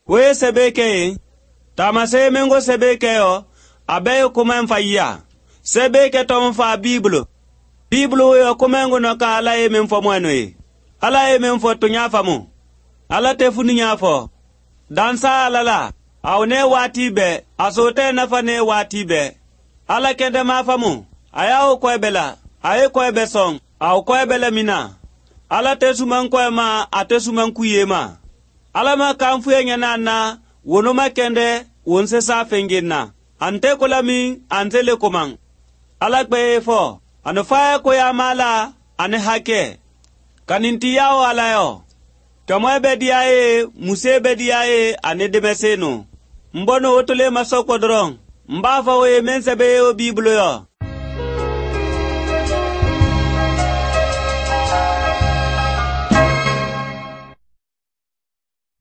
we sebeke tamase mengo sebeke yo abe kuma mfaya sebeke tom fa biblo yo kumengo no ka ala e memfo mwanwe ala e memfo to nyafa mu ala te funu nyafo dansa alala awne wati be asote nafa ne wati be ala kende mafamu ayaw ko bela ay ko be song aw ko bela mina ala te suman ko ma ate suman kuyema ala ma kamfu nyana na wono makende wonse sa fengena ante kolami ante le komang ala gbe fo ano fa ko ya mala ane hake kaninti yawo ala yo tomo be diaye muse be diaye ane demeseno mbono otole masoko drong mbafa we mense be yo biblo yo